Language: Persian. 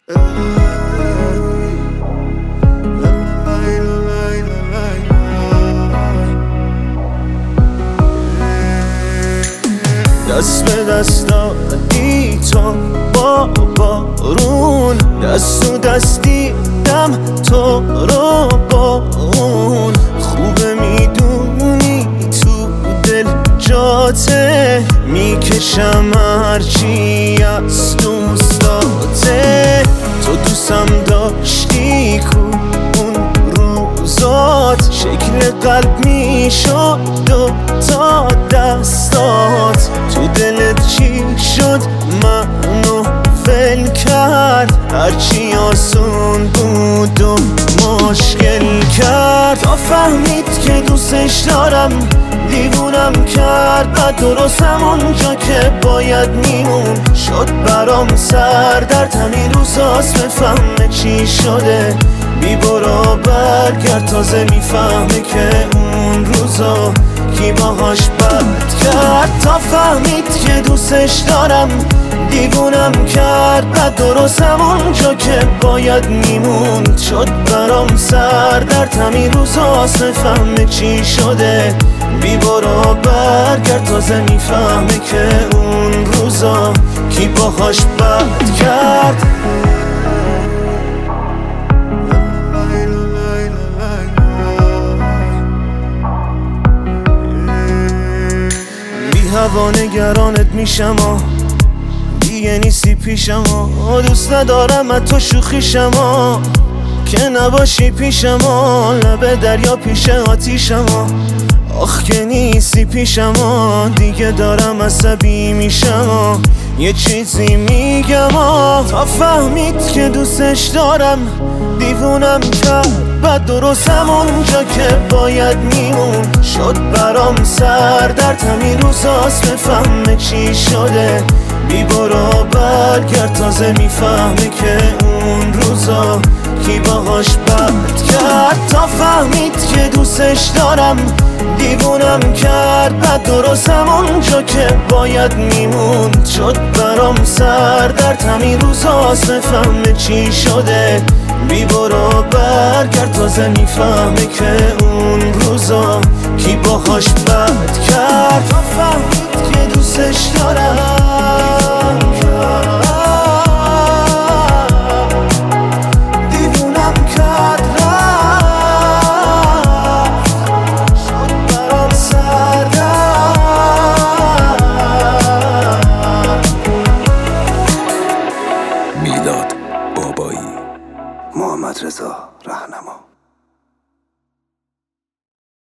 دست به دست دادی تو با بارون، دست تو دستی دم تو رو با اون. خوبه میدونی تو دل جاته، میکشم هرچی از دوستاته. تو دوستم داشتی کو اون روزات، شکل قلب میشد دو تا دستات. تو دلت چی شد منو ول کرد، هرچی آسون بود و مشکل کرد. تا فهمید که دوستش دارم دیوونم کرد، بعد درست همونجا که باید میمون شد برام سردرد. همین روزاست بفهمه چی شده، بی برو برگرد. تازه میفهمه که اون روزا کی باهاش بد کرد. تا فهمید که دوستش دارم دیوونم کرد، بعد درست همونجا که باید میموند شد برام سردرد. همین روزاست بفهمه چی شده، بی برو برگرد. تازه میفهمه که اون روزا کی باهاش بد کرد. هوا نگرانت میشم دیگه نیستی پیشم دوست ندارم از تو شوخیشم که نباشی پیشم لب دریا پیش آتیشم آخ که نیستی پیشم دیگه دارم عصبی میشم یه چیزی میگم تا فهمید که دوستش دارم دیوونم کرد، بعد درست همونجا که باید میمون شد برام سردرد. همین روزاست بفهمه چی شده، بی برو برگرد. تازه میفهمه که اون روزا کی باهاش بد کرد. تا فهمید که دوستش دارم دیوونم کرد، بعد درست همونجا که باید میموند شد برام سردرد. همین روزاست بفهمه چی شده، بی برو برگرد. تازه میفهمه که اون روزا کی باهاش بد کرد. تا فهمید که دوستش دارم دیوونم کرد، شد برام سردرد. میلاد بابایی، محمد رضا رهنما.